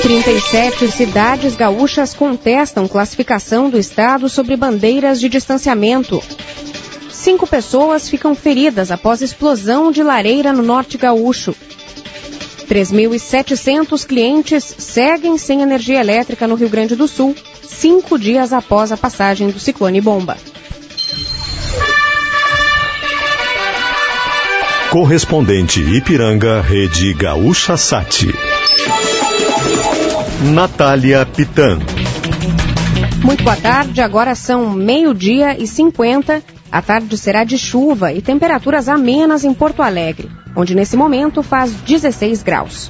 37 cidades gaúchas contestam classificação do estado sobre bandeiras de distanciamento. 5 pessoas ficam feridas após explosão de lareira no norte gaúcho. 3.700 clientes seguem sem energia elétrica no Rio Grande do Sul, 5 dias após a passagem do ciclone Bomba. Correspondente Ipiranga, Rede Gaúcha Sat. Natália Pitan. Muito boa tarde, agora são 12:50. A tarde será de chuva e temperaturas amenas em Porto Alegre, onde nesse momento faz 16 graus.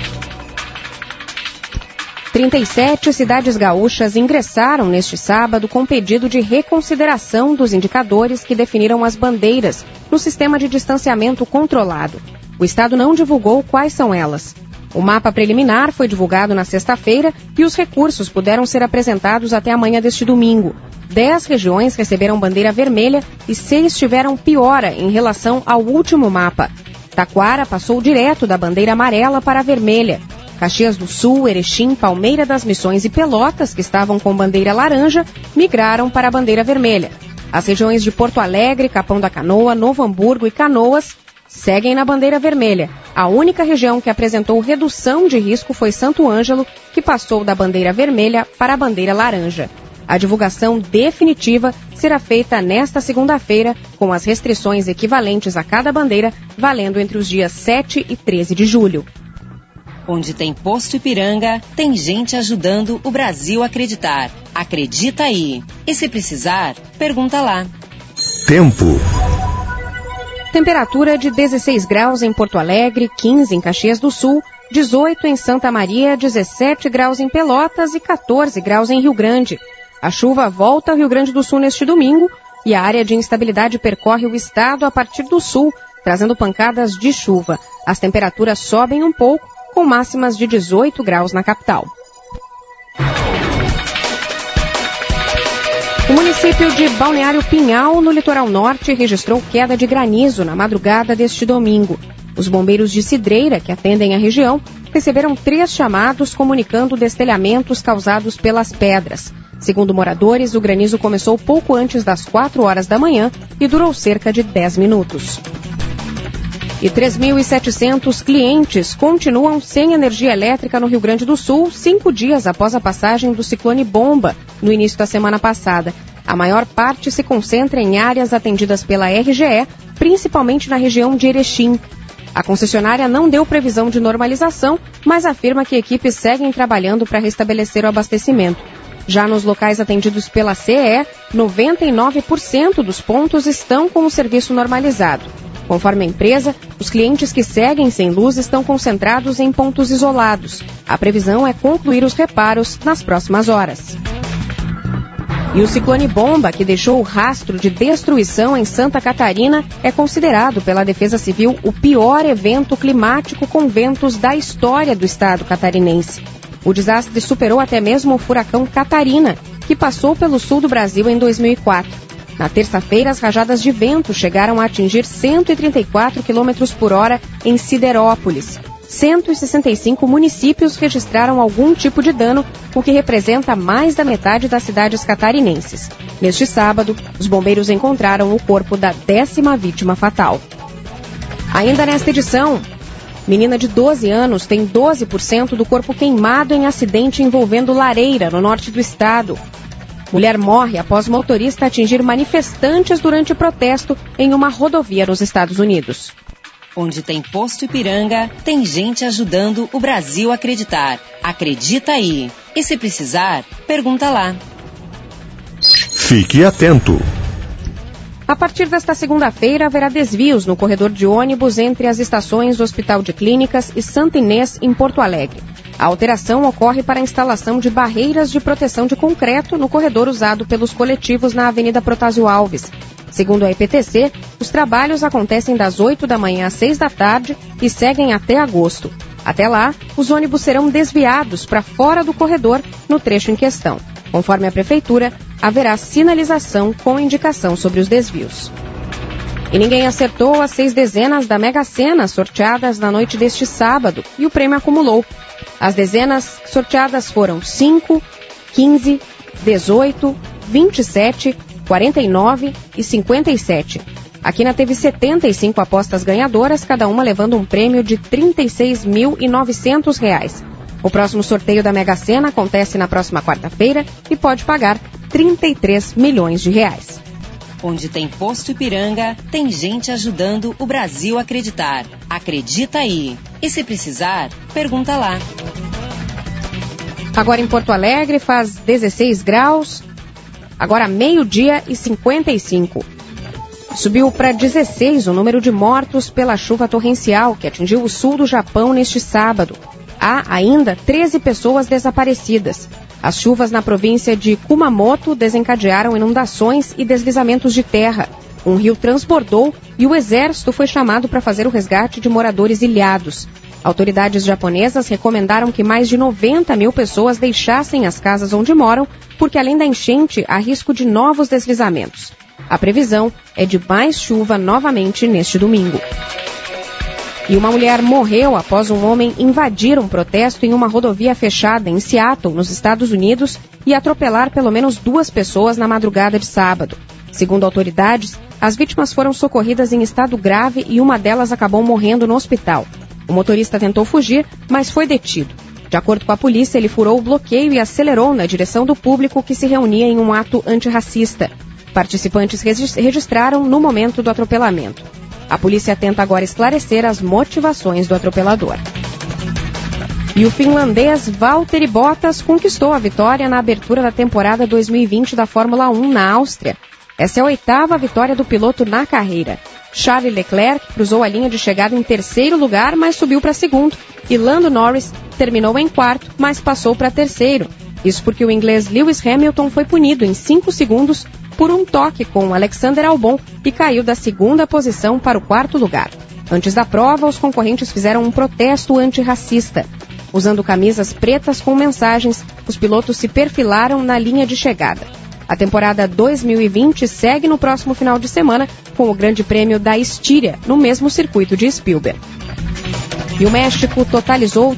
37 cidades gaúchas ingressaram neste sábado com pedido de reconsideração dos indicadores que definiram as bandeiras no sistema de distanciamento controlado. O estado não divulgou quais são elas. O mapa preliminar foi divulgado na sexta-feira e os recursos puderam ser apresentados até amanhã deste domingo. 10 regiões receberam bandeira vermelha e 6 tiveram piora em relação ao último mapa. Taquara passou direto da bandeira amarela para a vermelha. Caxias do Sul, Erechim, Palmeira das Missões e Pelotas, que estavam com bandeira laranja, migraram para a bandeira vermelha. As regiões de Porto Alegre, Capão da Canoa, Novo Hamburgo e Canoas seguem na bandeira vermelha. A única região que apresentou redução de risco foi Santo Ângelo, que passou da bandeira vermelha para a bandeira laranja. A divulgação definitiva será feita nesta segunda-feira, com as restrições equivalentes a cada bandeira, valendo entre os dias 7 e 13 de julho. Onde tem posto Ipiranga, tem gente ajudando o Brasil a acreditar. Acredita aí. E se precisar, pergunta lá. Tempo. Temperatura de 16 graus em Porto Alegre, 15 em Caxias do Sul, 18 em Santa Maria, 17 graus em Pelotas e 14 graus em Rio Grande. A chuva volta ao Rio Grande do Sul neste domingo e a área de instabilidade percorre o estado a partir do sul, trazendo pancadas de chuva. As temperaturas sobem um pouco, com máximas de 18 graus na capital. O município de Balneário Pinhal, no litoral norte, registrou queda de granizo na madrugada deste domingo. Os bombeiros de Cidreira, que atendem a região, receberam 3 chamados comunicando destelhamentos causados pelas pedras. Segundo moradores, o granizo começou pouco antes das 4 horas da manhã e durou cerca de 10 minutos. E 3.700 clientes continuam sem energia elétrica no Rio Grande do Sul, 5 dias após a passagem do ciclone Bomba, no início da semana passada. A maior parte se concentra em áreas atendidas pela RGE, principalmente na região de Erechim. A concessionária não deu previsão de normalização, mas afirma que equipes seguem trabalhando para restabelecer o abastecimento. Já nos locais atendidos pela CE, 99% dos pontos estão com o serviço normalizado. Conforme a empresa, os clientes que seguem sem luz estão concentrados em pontos isolados. A previsão é concluir os reparos nas próximas horas. E o ciclone Bomba, que deixou rastro de destruição em Santa Catarina, é considerado pela Defesa Civil o pior evento climático com ventos da história do estado catarinense. O desastre superou até mesmo o furacão Catarina, que passou pelo sul do Brasil em 2004. Na terça-feira, as rajadas de vento chegaram a atingir 134 km por hora em Siderópolis. 165 municípios registraram algum tipo de dano, o que representa mais da metade das cidades catarinenses. Neste sábado, os bombeiros encontraram o corpo da 10ª vítima fatal. Ainda nesta edição, menina de 12 anos tem 12% do corpo queimado em acidente envolvendo lareira no norte do estado. Mulher morre após motorista atingir manifestantes durante protesto em uma rodovia nos Estados Unidos. Onde tem posto Ipiranga, tem gente ajudando o Brasil a acreditar. Acredita aí. E se precisar, pergunta lá. Fique atento. A partir desta segunda-feira, haverá desvios no corredor de ônibus entre as estações do Hospital de Clínicas e Santa Inês, em Porto Alegre. A alteração ocorre para a instalação de barreiras de proteção de concreto no corredor usado pelos coletivos na Avenida Protásio Alves. Segundo a EPTC, os trabalhos acontecem das 8 da manhã às 6 da tarde e seguem até agosto. Até lá, os ônibus serão desviados para fora do corredor no trecho em questão. Conforme a Prefeitura, haverá sinalização com indicação sobre os desvios. E ninguém acertou as 6 dezenas da Mega Sena sorteadas na noite deste sábado e o prêmio acumulou. As dezenas sorteadas foram 5, 15, 18, 27, 49 e 57. A quina teve 75 apostas ganhadoras, cada uma levando um prêmio de R$ 36.900. O próximo sorteio da Mega Sena acontece na próxima quarta-feira e pode pagar R$ 33 milhões. Onde tem posto Ipiranga, tem gente ajudando o Brasil a acreditar. Acredita aí. E se precisar, pergunta lá. Agora em Porto Alegre faz 16 graus, agora 12h55. Subiu para 16 o número de mortos pela chuva torrencial que atingiu o sul do Japão neste sábado. Há ainda 13 pessoas desaparecidas. As chuvas na província de Kumamoto desencadearam inundações e deslizamentos de terra. Um rio transbordou e o exército foi chamado para fazer o resgate de moradores ilhados. Autoridades japonesas recomendaram que mais de 90 mil pessoas deixassem as casas onde moram, porque além da enchente, há risco de novos deslizamentos. A previsão é de mais chuva novamente neste domingo. E uma mulher morreu após um homem invadir um protesto em uma rodovia fechada em Seattle, nos Estados Unidos, e atropelar pelo menos 2 pessoas na madrugada de sábado. Segundo autoridades, as vítimas foram socorridas em estado grave e uma delas acabou morrendo no hospital. O motorista tentou fugir, mas foi detido. De acordo com a polícia, ele furou o bloqueio e acelerou na direção do público que se reunia em um ato antirracista. Participantes registraram no momento do atropelamento. A polícia tenta agora esclarecer as motivações do atropelador. E o finlandês Valtteri Bottas conquistou a vitória na abertura da temporada 2020 da Fórmula 1 na Áustria. Essa é a 8ª vitória do piloto na carreira. Charles Leclerc cruzou a linha de chegada em 3º lugar, mas subiu para 2º. E Lando Norris terminou em 4º, mas passou para 3º. Isso porque o inglês Lewis Hamilton foi punido em 5 segundos por um toque com Alexander Albon e caiu da 2ª posição para o 4º lugar. Antes da prova, os concorrentes fizeram um protesto antirracista. Usando camisas pretas com mensagens, os pilotos se perfilaram na linha de chegada. A temporada 2020 segue no próximo final de semana com o Grande Prêmio da Estíria, no mesmo circuito de Spielberg. E o México totalizou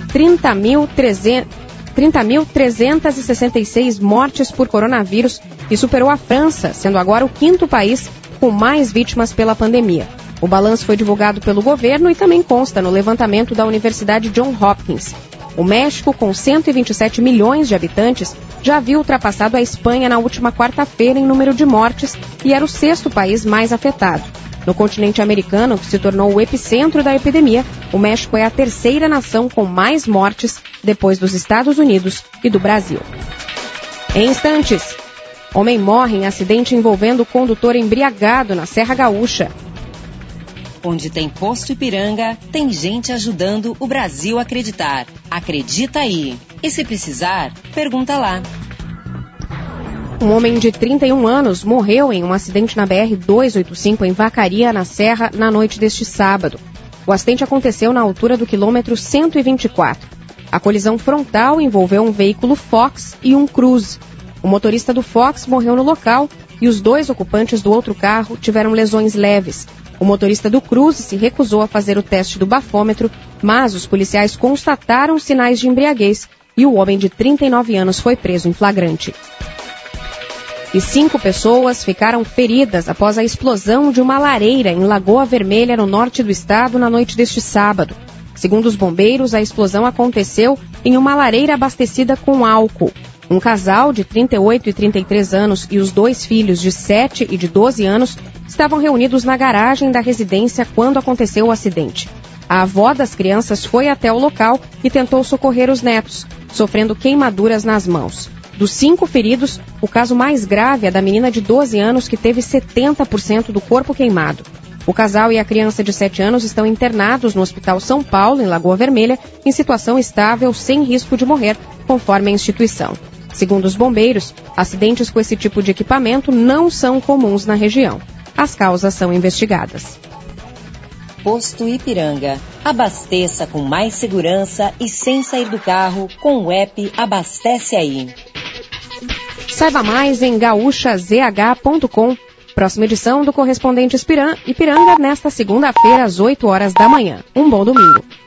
30.366 mortes por coronavírus e superou a França, sendo agora o 5º país com mais vítimas pela pandemia. O balanço foi divulgado pelo governo e também consta no levantamento da Universidade Johns Hopkins. O México, com 127 milhões de habitantes, já havia ultrapassado a Espanha na última quarta-feira em número de mortes e era o 6º país mais afetado. No continente americano, que se tornou o epicentro da epidemia, o México é a 3ª nação com mais mortes depois dos Estados Unidos e do Brasil. Em instantes, homem morre em acidente envolvendo condutor embriagado na Serra Gaúcha. Onde tem posto Ipiranga, tem gente ajudando o Brasil a acreditar. Acredita aí. E se precisar, pergunta lá. Um homem de 31 anos morreu em um acidente na BR-285 em Vacaria, na Serra, na noite deste sábado. O acidente aconteceu na altura do quilômetro 124. A colisão frontal envolveu um veículo Fox e um Cruze. O motorista do Fox morreu no local e os 2 ocupantes do outro carro tiveram lesões leves. O motorista do Cruze se recusou a fazer o teste do bafômetro, mas os policiais constataram sinais de embriaguez e o homem de 39 anos foi preso em flagrante. E 5 pessoas ficaram feridas após a explosão de uma lareira em Lagoa Vermelha, no norte do estado, na noite deste sábado. Segundo os bombeiros, a explosão aconteceu em uma lareira abastecida com álcool. Um casal de 38 e 33 anos e os 2 filhos de 7 e de 12 anos estavam reunidos na garagem da residência quando aconteceu o acidente. A avó das crianças foi até o local e tentou socorrer os netos, sofrendo queimaduras nas mãos. Dos 5 feridos, o caso mais grave é da menina de 12 anos que teve 70% do corpo queimado. O casal e a criança de 7 anos estão internados no Hospital São Paulo, em Lagoa Vermelha, em situação estável, sem risco de morrer, conforme a instituição. Segundo os bombeiros, acidentes com esse tipo de equipamento não são comuns na região. As causas são investigadas. Posto Ipiranga. Abasteça com mais segurança e sem sair do carro com o app Abastece Aí. Saiba mais em gaúchazh.com. Próxima edição do Correspondente Ipiranga nesta segunda-feira às 8 horas da manhã. Um bom domingo.